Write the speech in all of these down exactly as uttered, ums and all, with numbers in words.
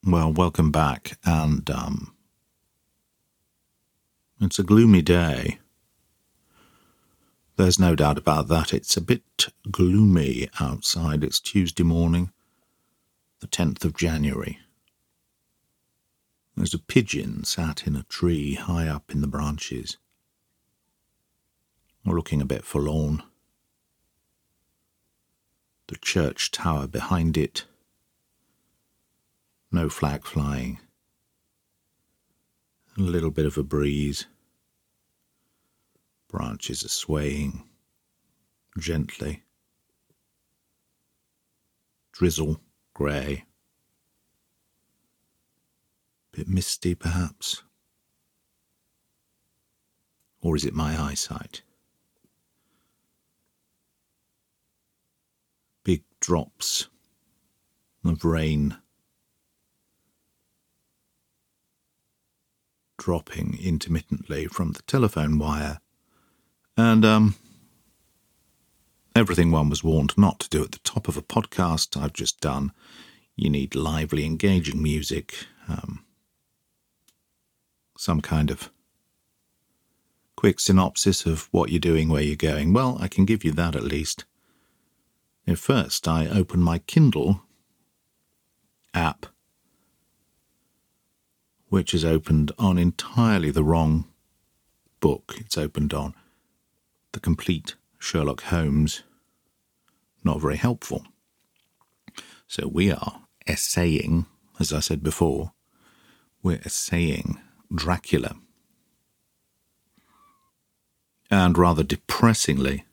Well, welcome back, and um, it's a gloomy day. There's no doubt about that. It's a bit gloomy outside. It's Tuesday morning, the tenth of January. There's a pigeon sat in a tree high up in the branches, looking a bit forlorn. The church tower behind it. No flag flying. A little bit of a breeze. Branches are swaying gently. Drizzle, grey. Bit misty, perhaps. Or is it my eyesight? Big drops of rain dropping intermittently from the telephone wire, and um, everything one was warned not to do at the top of a podcast I've just done. You need lively, engaging music, um, some kind of quick synopsis of what you're doing, where you're going. Well, I can give you that at least. At first, I open my Kindle app, which is opened on entirely the wrong book. It's opened on The Complete Sherlock Holmes. Not very helpful. So we are essaying, as I said before, we're essaying Dracula. And rather depressingly,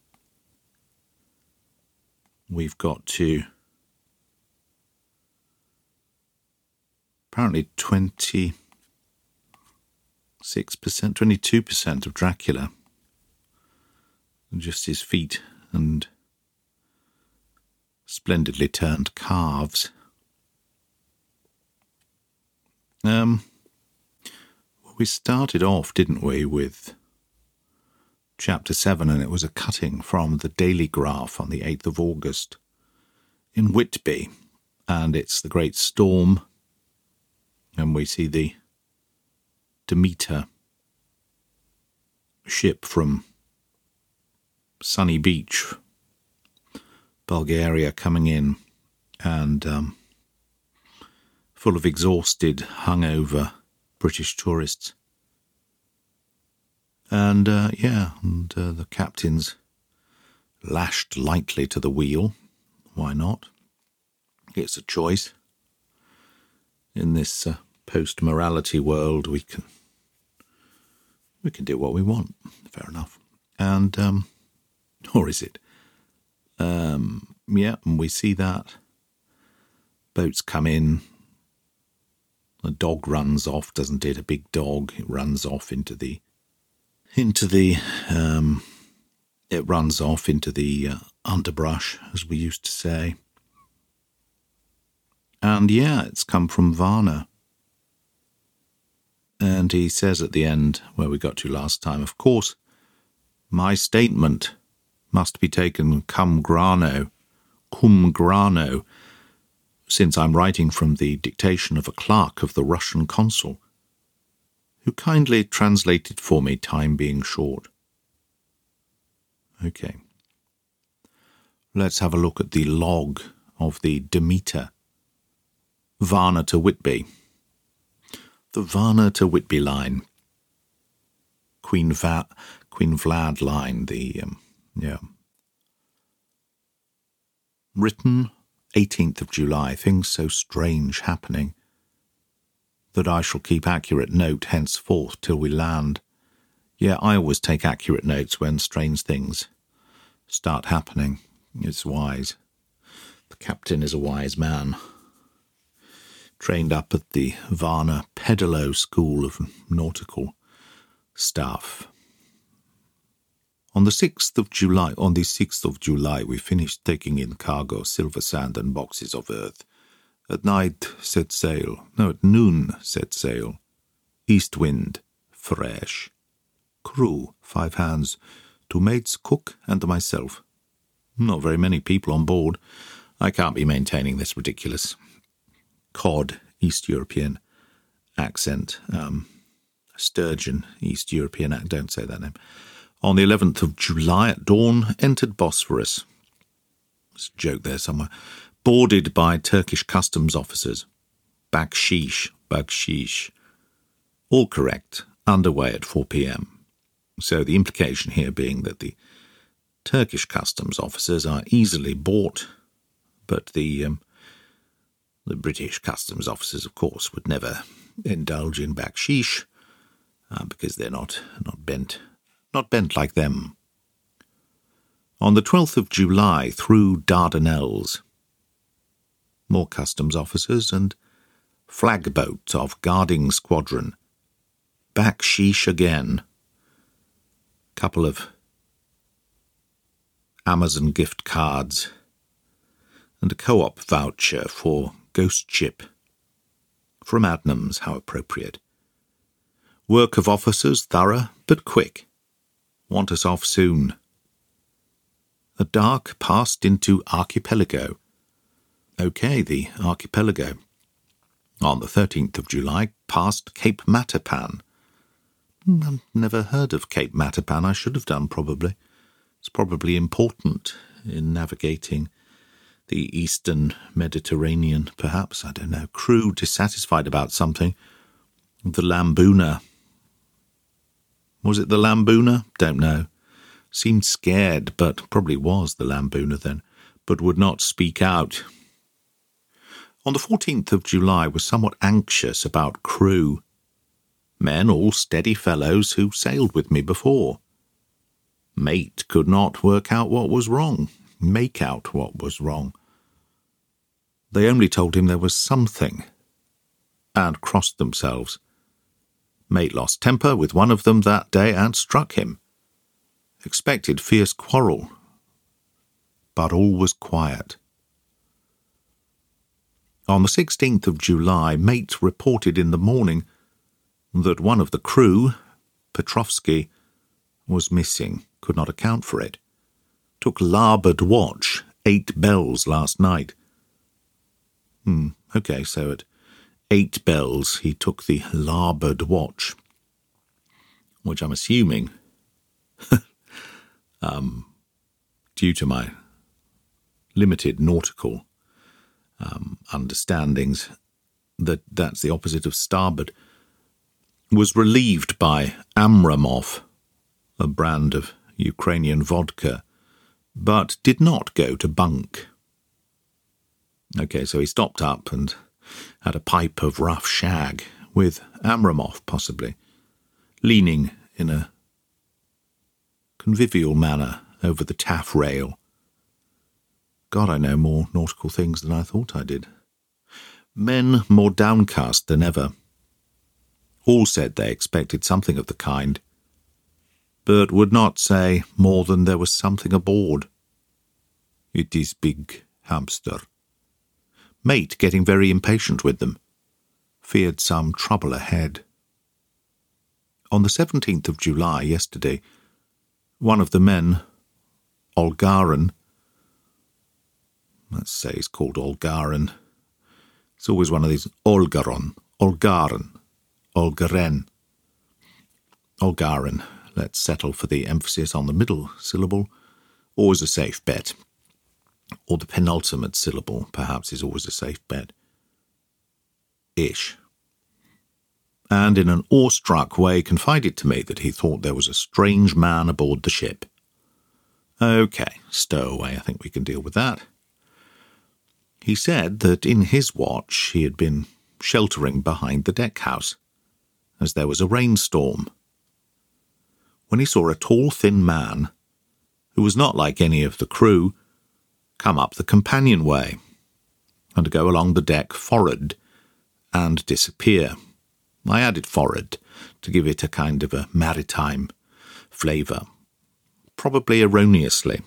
we've got to apparently twenty-six percent, twenty-two percent of Dracula, just his feet and splendidly turned calves. Um, we started off, didn't we, with Chapter seven, and it was a cutting from the Daily Graph on the eighth of August in Whitby, and it's the Great Storm, and we see the Demeter ship from Sunny Beach, Bulgaria, coming in, and um, full of exhausted, hungover British tourists. And, uh, yeah, and uh, the captain's lashed lightly to the wheel. Why not? It's a choice. In this uh, post-morality world, we can we can do what we want. Fair enough. And, um, or is it? Um, yeah, and we see that. Boats come in. A dog runs off, doesn't it? A big dog. It runs off into the into the, um, it runs off into the uh, underbrush, as we used to say. And yeah, it's come from Varna. And he says at the end, where we got to last time, of course, my statement must be taken cum grano, cum grano, since I'm writing from the dictation of a clerk of the Russian consul, who kindly translated for me, time being short. Okay. Let's have a look at the log of the Demeter, Varna to Whitby. The Varna to Whitby line. Queen Va- Queen Vlad line, the, um, yeah. Written eighteenth of July, things so strange happening that I shall keep accurate note henceforth till we land. Yeah, I always take accurate notes when strange things start happening. It's wise. The captain is a wise man. Trained up at the Varna Pedalo School of Nautical Stuff. On the sixth of July, on the sixth of July, we finished taking in cargo, silver sand and boxes of earth. At night, set sail. No, at noon, set sail. East wind, fresh. Crew, five hands, two mates, cook, and myself. Not very many people on board. I can't be maintaining this ridiculous cod East European accent. Um, Sturgeon, East European accent, don't say that name. On the eleventh of July at dawn, entered Bosphorus. There's a joke there somewhere. Boarded by Turkish customs officers. Bakshish, bakshish. All correct. Underway at four p.m. So the implication here being that the Turkish customs officers are easily bought, but the um, the British customs officers, of course, would never indulge in bakshish uh, because they're not not bent not bent like them. On the twelfth of July, through Dardanelles, more customs officers and flag boat of guarding squadron. Bakshish again. Couple of Amazon gift cards and a co-op voucher for Ghost Ship. From Adnams, how appropriate. Work of officers thorough but quick. Want us off soon. A dark passed into Archipelago. OK, the Archipelago. On the thirteenth of July, past Cape Matapan. I've never heard of Cape Matapan. I should have done, probably. It's probably important in navigating the eastern Mediterranean, perhaps. I don't know. Crew dissatisfied about something. The Lambuna. Was it the Lambuna? Don't know. Seemed scared, but probably was the Lambuna then, but would not speak out. On the fourteenth of July was somewhat anxious about crew. Men, all steady fellows who sailed with me before. Mate could not work out what was wrong, make out what was wrong. They only told him there was something, and crossed themselves. Mate lost temper with one of them that day and struck him. Expected fierce quarrel, but all was quiet. On the sixteenth of July, Mate reported in the morning that one of the crew, Petrovsky, was missing, could not account for it. Took larboard watch, eight bells last night. Hmm, okay, so at eight bells he took the larboard watch, which I'm assuming, um, due to my limited nautical um, understandings, that that's the opposite of starboard, was relieved by Amramov, a brand of Ukrainian vodka, but did not go to bunk. Okay, so he stopped up and had a pipe of rough shag, with Amramov possibly, leaning in a convivial manner over the taffrail. God, I know more nautical things than I thought I did. Men more downcast than ever. All said they expected something of the kind, but would not say more than there was something aboard. It is big hamster. Mate getting very impatient with them. Feared some trouble ahead. On the seventeenth of July, yesterday, one of the men, Olgarin, let's say he's called Olgarin. It's always one of these Olgaron, Olgarin, Olgaren. Olgarin. Let's settle for the emphasis on the middle syllable. Always a safe bet. Or the penultimate syllable, perhaps, is always a safe bet. Ish. And in an awestruck way confided to me that he thought there was a strange man aboard the ship. Okay, stowaway, I think we can deal with that. He said that in his watch he had been sheltering behind the deck-house, as there was a rainstorm, when he saw a tall, thin man, who was not like any of the crew, come up the companionway, and go along the deck forward, and disappear. I added forward to give it a kind of a maritime flavour, probably erroneously.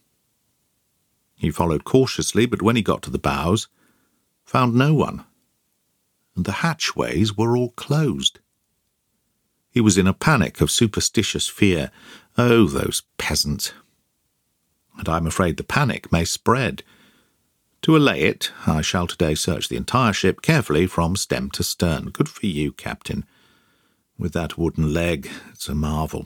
He followed cautiously, but when he got to the bows, found no one, and the hatchways were all closed. He was in a panic of superstitious fear. Oh, those peasants! And I'm afraid the panic may spread To allay it, I shall today search the entire ship carefully from stem to stern. Good for you, Captain. With that wooden leg, it's a marvel.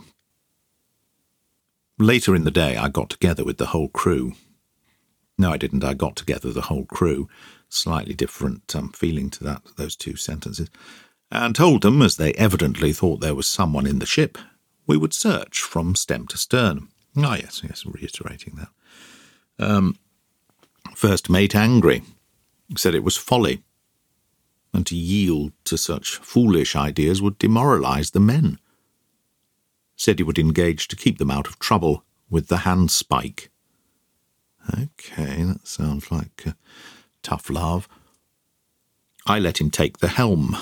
Later in the day, I got together with the whole crew. No, I didn't. I got together the whole crew. Slightly different um, feeling to that, those two sentences. And told them, as they evidently thought there was someone in the ship, we would search from stem to stern. Ah, yes, yes, reiterating that. Um, first mate angry. Said it was folly. And to yield to such foolish ideas would demoralise the men. Said he would engage to keep them out of trouble with the handspike. Okay, that sounds like uh, tough love. I let him take the helm,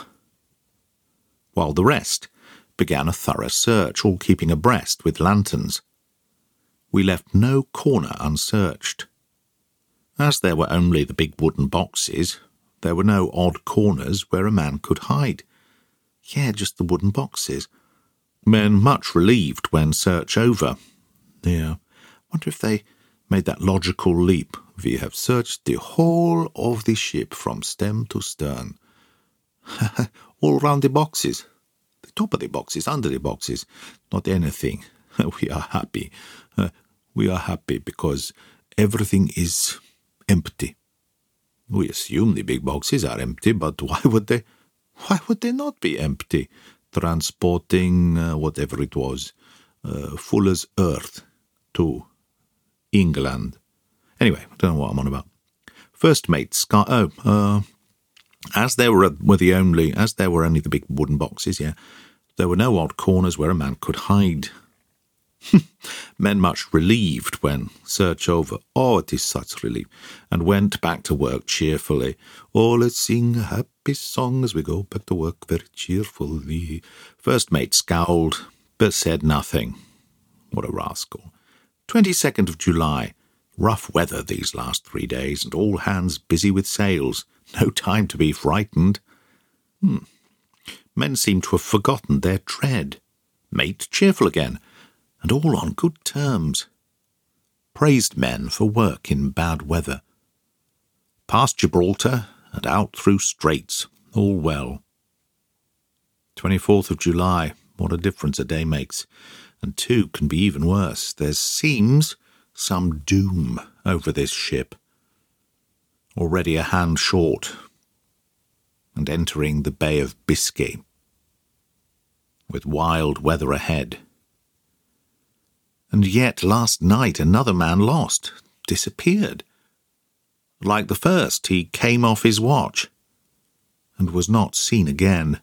while the rest began a thorough search, all keeping abreast with lanterns. We left no corner unsearched. As there were only the big wooden boxes, there were no odd corners where a man could hide. Yeah, just the wooden boxes. Men much relieved when search over. Yeah, wonder if they made that logical leap. We have searched the whole of the ship from stem to stern. All round the boxes. The top of the boxes, under the boxes. Not anything. We are happy. Uh, we are happy because everything is empty. We assume the big boxes are empty, but why would they, why would they not be empty? Transporting uh, whatever it was, uh, Fuller's Earth to England. Anyway, I don't know what I'm on about. First mate Scar. Oh, uh, as there were were the only as there were only the big wooden boxes. Yeah, there were no odd corners where a man could hide. Men much relieved when search over. Oh, it is such relief. And went back to work cheerfully. Oh, let's sing a happy song as we go back to work very cheerfully. First mate scowled, but said nothing. What a rascal. twenty-second of July. Rough weather these last three days, and all hands busy with sails. No time to be frightened. Hmm. Men seem to have forgotten their tread. Mate cheerful again, and all on good terms. Praised men for work in bad weather. Past Gibraltar and out through straits, all well. twenty-fourth of July, what a difference a day makes. And two can be even worse. There seems some doom over this ship. Already a hand short, and entering the Bay of Biscay, with wild weather ahead. And yet last night another man lost, disappeared. Like the first, he came off his watch, and was not seen again.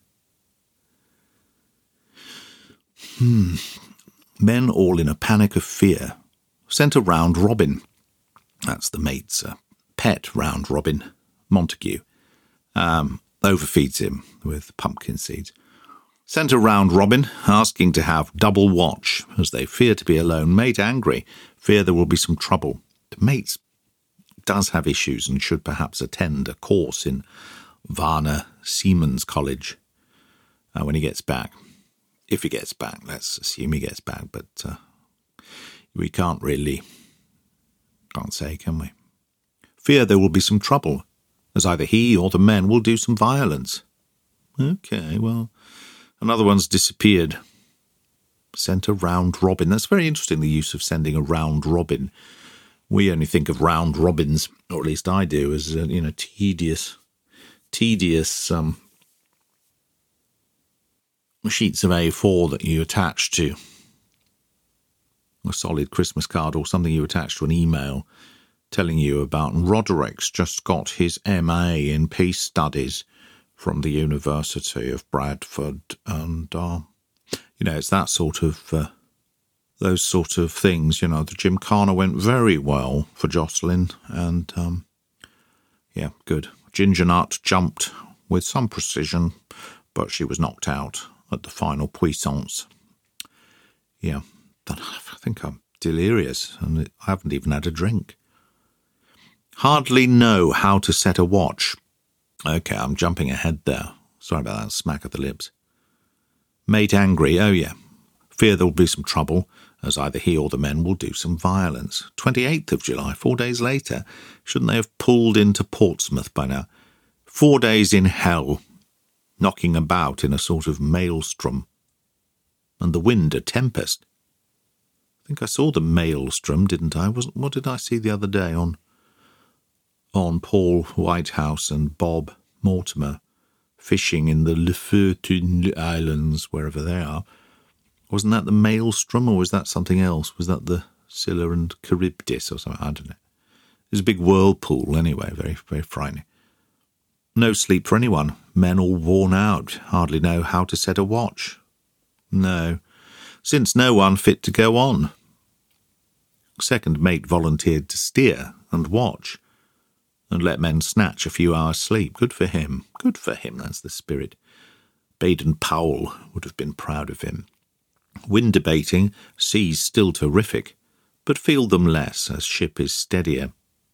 Hmm. Men all in a panic of fear sent a round robin. That's the mate's uh, pet round robin, Montague. Um, overfeeds him with pumpkin seeds. Sent a round robin, asking to have double watch, as they fear to be alone. Mate angry, fear there will be some trouble. The mate does have issues and should perhaps attend a course in Varna Seamen's College uh, when he gets back. If he gets back, let's assume he gets back, but uh, we can't really, can't say, can we? Fear there will be some trouble, as either he or the men will do some violence. Okay, well, another one's disappeared. Sent a round robin. That's very interesting, the use of sending a round robin. We only think of round robins, or at least I do, as, uh, you know, tedious, tedious um, sheets of A four that you attach to a solid Christmas card or something you attach to an email telling you about. And Roderick's just got his M A in Peace Studies from the University of Bradford, and uh, you know, it's that sort of uh, those sort of things. You know, the Gymkhana went very well for Jocelyn, and um, yeah, good. Ginger Nut jumped with some precision, but she was knocked out at the final puissance. Yeah, I think I'm delirious, and I haven't even had a drink. Hardly know how to set a watch. Okay, I'm jumping ahead there. Sorry about that smack of the lips. Mate angry, oh yeah. Fear there will be some trouble, as either he or the men will do some violence. twenty-eighth of July, four days later. Shouldn't they have pulled into Portsmouth by now? Four days in hell, knocking about in a sort of maelstrom. And the wind a tempest. I think I saw the maelstrom, didn't I? Wasn't, what did I see the other day on, on Paul Whitehouse and Bob Mortimer fishing in the Le Fortune Islands, wherever they are? Wasn't that the maelstrom, or was that something else? Was that the Scylla and Charybdis or something? I don't know. It was a big whirlpool anyway, very, very frightening. No sleep for anyone. Men all worn out, hardly know how to set a watch. No, since no one fit to go on. Second mate volunteered to steer and watch, and let men snatch a few hours' sleep. Good for him. Good for him, that's the spirit. Baden-Powell would have been proud of him. Wind debating, seas still terrific, but feel them less as ship is steadier.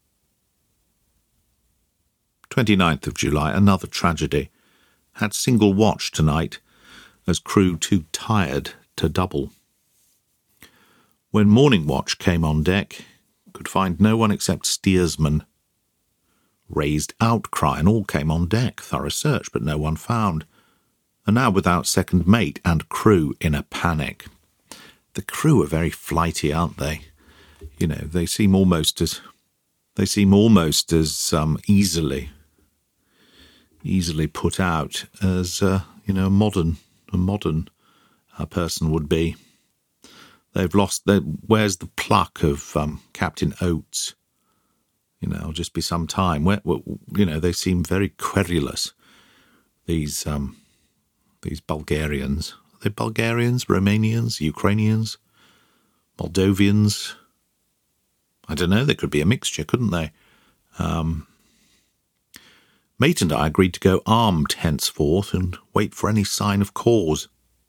twenty-ninth of July, another tragedy. Had single watch tonight, as crew too tired to double. When morning watch came on deck, could find no one except steersman. Raised outcry and all came on deck, thorough search, but no one found. And now without second mate and crew in a panic. The crew are very flighty, aren't they? You know, they seem almost as they seem almost as um, easily easily put out as uh, you know a modern a modern uh, person would be. They've lost. Their, where's the pluck of um, Captain Oates? You know, it'll just be some time. Where, you know, they seem very querulous. These. Um, These Bulgarians. Are they Bulgarians, Romanians, Ukrainians, Moldovians? I don't know, they could be a mixture, couldn't they? Um, Mate and I agreed to go armed henceforth and wait for any sign of cause.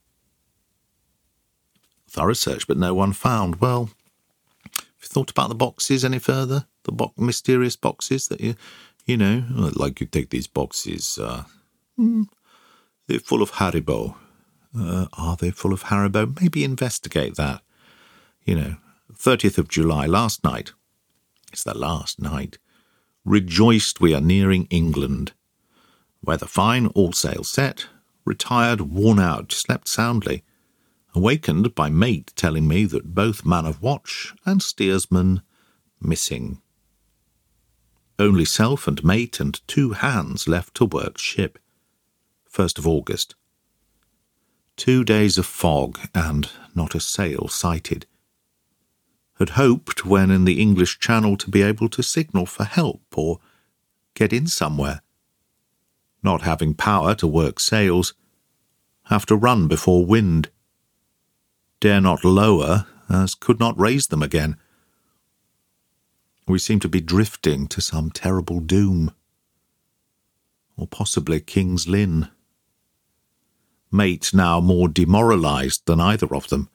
Thorough search, but no one found. Well, have you thought about the boxes any further? The bo- mysterious boxes that you, you know, like you take these boxes, uh, hmm, they're full of Haribo. Uh, are they full of Haribo? Maybe investigate that. You know, thirtieth of July, last night. It's the last night. Rejoiced we are nearing England. Weather fine, all sails set. Retired, worn out, slept soundly. Awakened by mate telling me that both man of watch and steersman missing. Only self and mate and two hands left to work ship. First of August. Two days of fog and not a sail sighted. Had hoped when in the English Channel to be able to signal for help or get in somewhere. Not having power to work sails, have to run before wind. Dare not lower, as could not raise them again. We seem to be drifting to some terrible doom. Or possibly King's Lynn. Mate now more demoralised than either of them.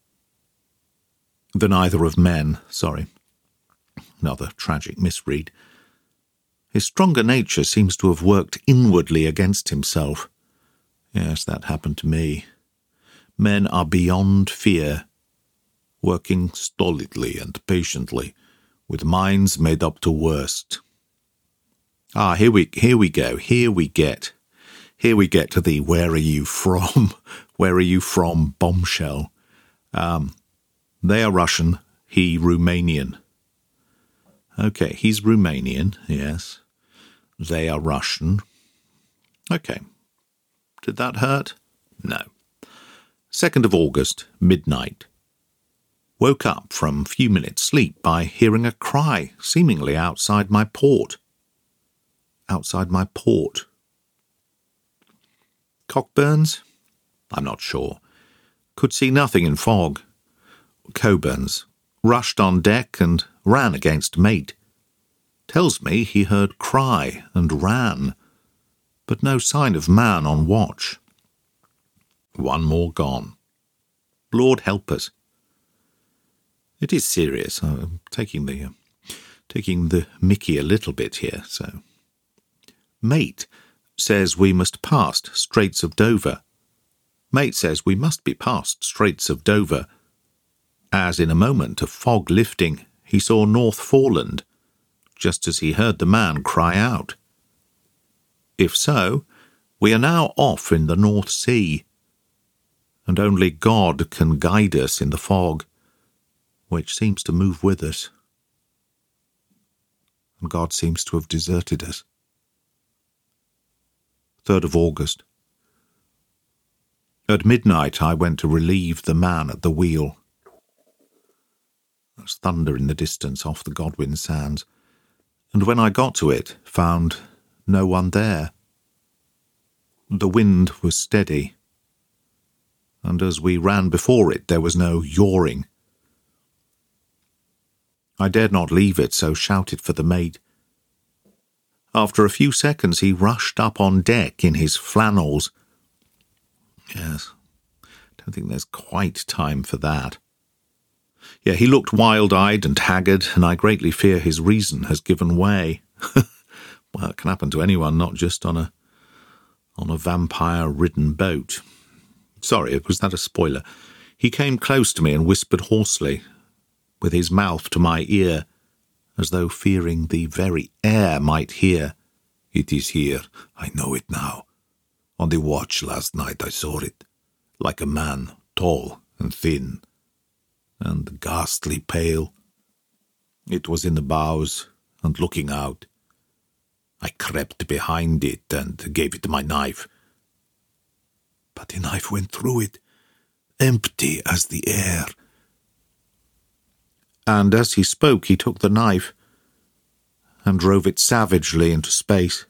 Than either of men, sorry. Another tragic misread. His stronger nature seems to have worked inwardly against himself. Yes, that happened to me. Men are beyond fear, working stolidly and patiently, with minds made up to worst. Ah, here we here we go, here we get. Here we get to the where are you from, where are you from bombshell. Um, they are Russian, he Romanian. Okay, he's Romanian, yes. They are Russian. Okay. Did that hurt? No. second of August, midnight. Woke up from a few minutes' sleep by hearing a cry, seemingly outside my port. Outside my port. Cockburns? I'm not sure. Could see nothing in fog. Coburns rushed on deck and ran against mate. Tells me he heard cry and ran, but no sign of man on watch. One more gone. Lord help us. It is serious. I'm taking the, uh, taking the mickey a little bit here, so. Mate says we must pass Straits of Dover. Mate says we must be past Straits of Dover, as in a moment of fog lifting he saw North Foreland, just as he heard the man cry out. If so, we are now off in the North Sea, and only God can guide us in the fog, which seems to move with us. And God seems to have deserted us. third of August. At midnight I went to relieve the man at the wheel. There's thunder in the distance off the Godwin Sands, and when I got to it, found no one there. The wind was steady, and as we ran before it, there was no yawing. I dared not leave it, so shouted for the mate. After a few seconds, he rushed up on deck in his flannels. Yes, don't think there's quite time for that. Yeah, he looked wild-eyed and haggard, and I greatly fear his reason has given way. Well, it can happen to anyone, not just on a on a vampire-ridden boat. Sorry, was that a spoiler? He came close to me and whispered hoarsely, with his mouth to my ear, as though fearing the very air might hear. "It is here. I know it now. On the watch last night I saw it, like a man, tall and thin, and ghastly pale. It was in the bows and looking out. I crept behind it and gave it my knife. But the knife went through it, empty as the air." And as he spoke, he took the knife and drove it savagely into space.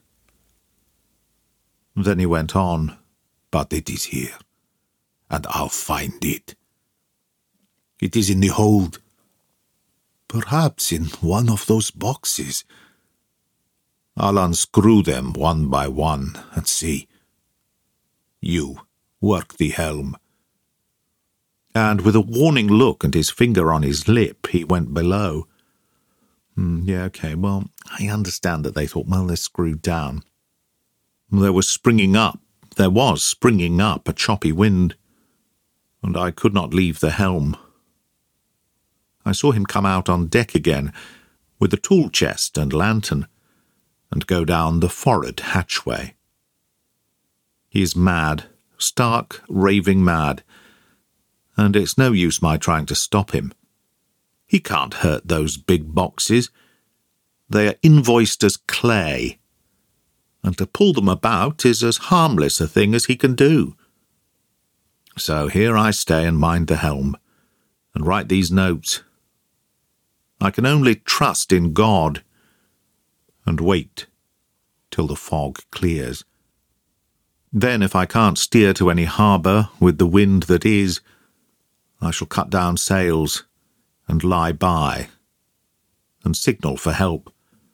Then he went on, "But it is here, and I'll find it. It is in the hold. Perhaps in one of those boxes. I'll unscrew them one by one and see. You work the helm." And with a warning look and his finger on his lip, he went below. Hmm, yeah, okay, well, I understand that they thought, well, they're screwed down. There was springing up, there was springing up a choppy wind, and I could not leave the helm. I saw him come out on deck again, with a tool chest and lantern, and go down the forward hatchway. He is mad, stark, raving mad, and it's no use my trying to stop him. He can't hurt those big boxes. They are invoiced as clay, and to pull them about is as harmless a thing as he can do. So here I stay and mind the helm, and write these notes. I can only trust in God, and wait till the fog clears. Then, if I can't steer to any harbour with the wind that is, I shall cut down sails and lie by and signal for help.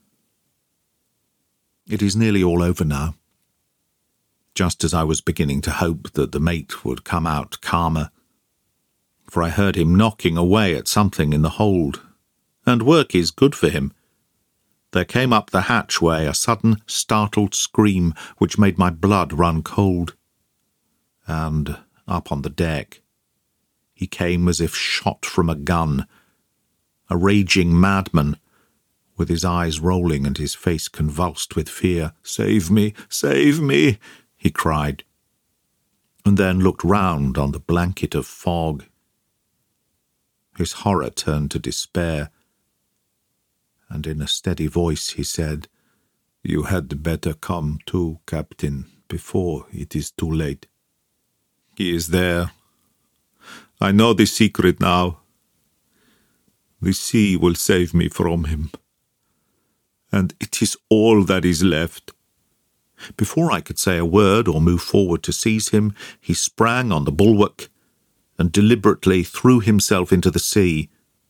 It is nearly all over now, just as I was beginning to hope that the mate would come out calmer, for I heard him knocking away at something in the hold, and work is good for him. There came up the hatchway a sudden, startled scream which made my blood run cold, and up on the deck he came as if shot from a gun, a raging madman, with his eyes rolling and his face convulsed with fear. "Save me, save me," he cried, and then looked round on the blanket of fog. His horror turned to despair, and in a steady voice he said, "You had better come too, Captain, before it is too late. He is there. I know the secret now. The sea will save me from him, and it is all that is left." Before I could say a word or move forward to seize him, he sprang on the bulwark and deliberately threw himself into the sea.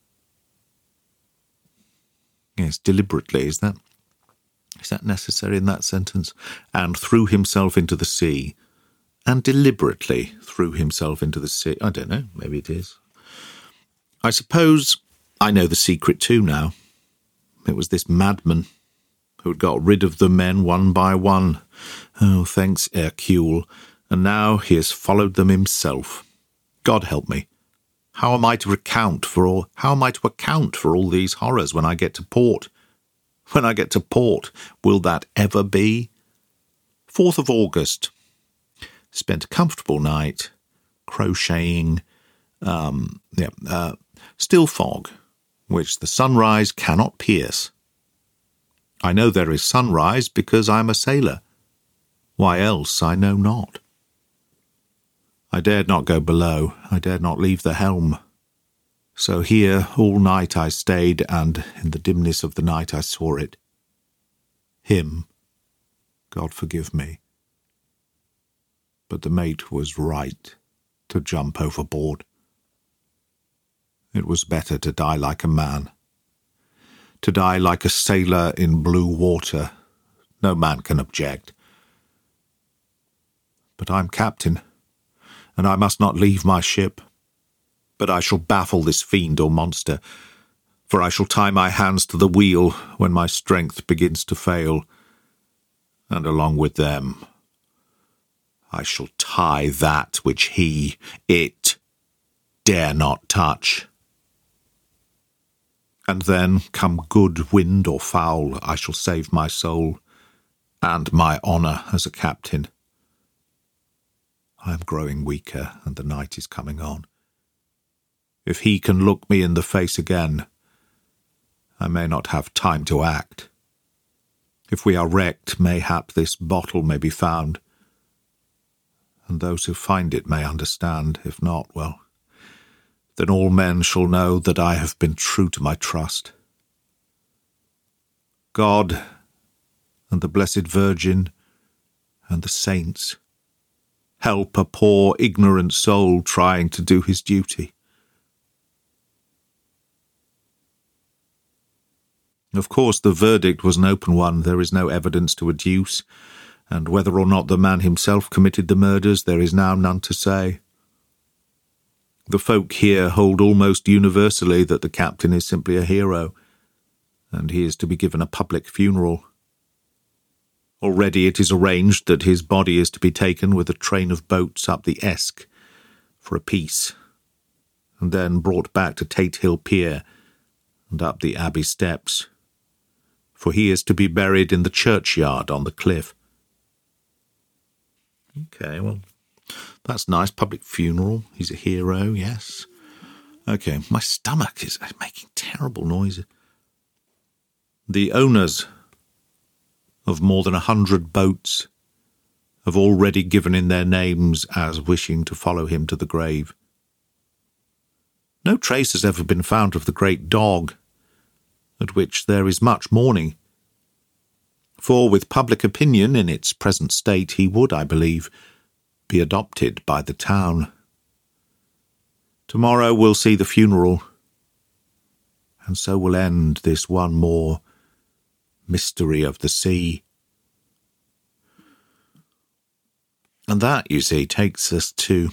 Yes, deliberately, is that, is that necessary in that sentence? And threw himself into the sea. And deliberately threw himself into the sea. I don't know, maybe it is. I suppose I know the secret too now. It was this madman who had got rid of the men one by one. Oh, thanks, Hercule, And now he has followed them himself. God help me. How am I to account for all how am I to account for all these horrors when I get to port? When I get to port, will that ever be? fourth of August. Spent a comfortable night, crocheting, um, yeah, uh, still fog, which the sunrise cannot pierce. I know there is sunrise because I am a sailor. Why else I know not. I dared not go below, I dared not leave the helm. So here all night I stayed, and in the dimness of the night I saw it. Him, God forgive me. But the mate was right to jump overboard. It was better to die like a man. To die like a sailor in blue water. No man can object. But I'm captain, and I must not leave my ship. But I shall baffle this fiend or monster, for I shall tie my hands to the wheel when my strength begins to fail, and along with them I shall tie that which he, it, dare not touch. And then, come good wind or foul, I shall save my soul, and my honour as a captain. I am growing weaker, and the night is coming on. If he can look me in the face again, I may not have time to act. If we are wrecked, mayhap this bottle may be found, and those who find it may understand. If not, well, then all men shall know that I have been true to my trust. God and the Blessed Virgin and the saints, help a poor ignorant soul trying to do his duty. Of course, the verdict was an open one. There is no evidence to adduce, and whether or not the man himself committed the murders, there is now none to say. The folk here hold almost universally that the captain is simply a hero, and he is to be given a public funeral. Already it is arranged that his body is to be taken with a train of boats up the Esk for a peace, and then brought back to Tate Hill Pier and up the Abbey steps, for he is to be buried in the churchyard on the cliff. Okay, well, that's nice. Public funeral. He's a hero, yes. Okay, my stomach is making terrible noises. The owners of more than a hundred boats have already given in their names as wishing to follow him to the grave. No trace has ever been found of the great dog, at which there is much mourning. For with public opinion in its present state, he would, I believe, be adopted by the town. Tomorrow we'll see the funeral, and so will end this one more mystery of the sea. And that, you see, takes us to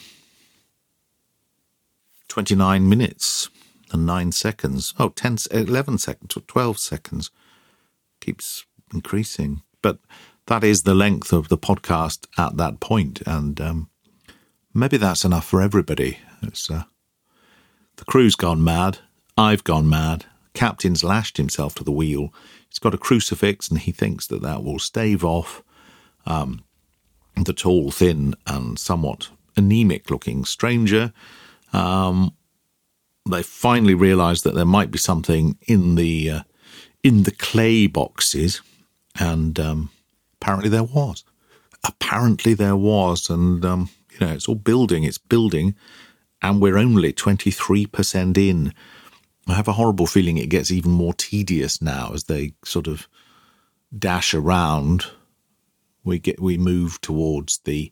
twenty-nine minutes and nine seconds. Oh, ten, eleven seconds, twelve seconds. Keeps increasing. But that is the length of the podcast at that point, and um, maybe that's enough for everybody. It's, uh, the crew's gone mad. I've gone mad. Captain's lashed himself to the wheel. He's got a crucifix, and he thinks that that will stave off um, the tall, thin, and somewhat anemic-looking stranger. Um, they finally realised that there might be something in the uh, in the clay boxes, and um, apparently there was. Apparently there was, and um, you know, it's all building. It's building, and we're only twenty-three percent in. I have a horrible feeling it gets even more tedious now as they sort of dash around. We get we move towards the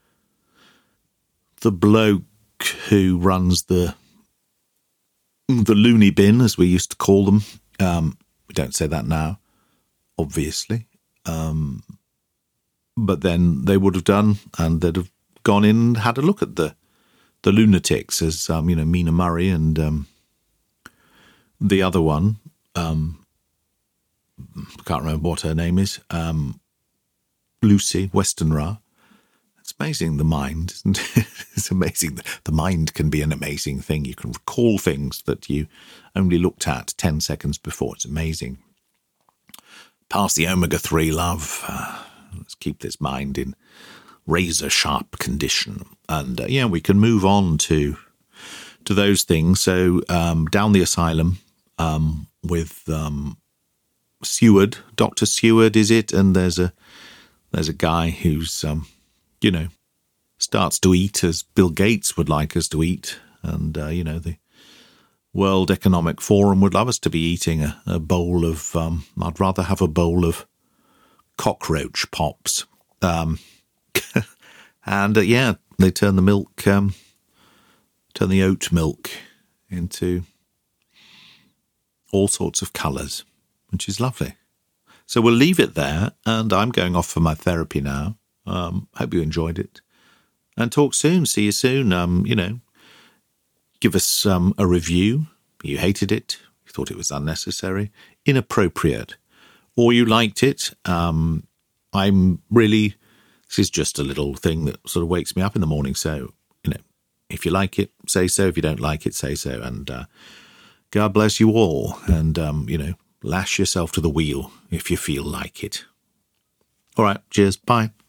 the bloke who runs the the loony bin, as we used to call them. Um, we don't say that now, obviously. Um, but then they would have done, and they'd have gone in and had a look at the the lunatics, as um, you know, Mina Murray and um, the other one. Um, I can't remember what her name is. Um, Lucy Westenra had It's amazing, the mind, isn't it? It's amazing. The mind can be an amazing thing. You can recall things that you only looked at ten seconds before. It's amazing. Pass the omega three, love. Uh, let's keep this mind in razor-sharp condition. And, uh, yeah, we can move on to to those things. So um, down the asylum um, with um, Seward, Doctor Seward, is it? And there's a there's a guy who's... Um, you know, starts to eat as Bill Gates would like us to eat. And, uh, you know, the World Economic Forum would love us to be eating a, a bowl of, um, I'd rather have a bowl of cockroach pops. Um, and, uh, yeah, they turn the milk, um, turn the oat milk into all sorts of colours, which is lovely. So we'll leave it there, and I'm going off for my therapy now. Um, hope you enjoyed it, and talk soon. See you soon. Um, you know, give us um, a review. You hated it, you thought it was unnecessary, inappropriate, or you liked it. Um, I'm really, this is just a little thing that sort of wakes me up in the morning. So, you know, if you like it, say so. If you don't like it, say so. And uh, God bless you all. And, um, you know, lash yourself to the wheel if you feel like it. All right. Cheers. Bye.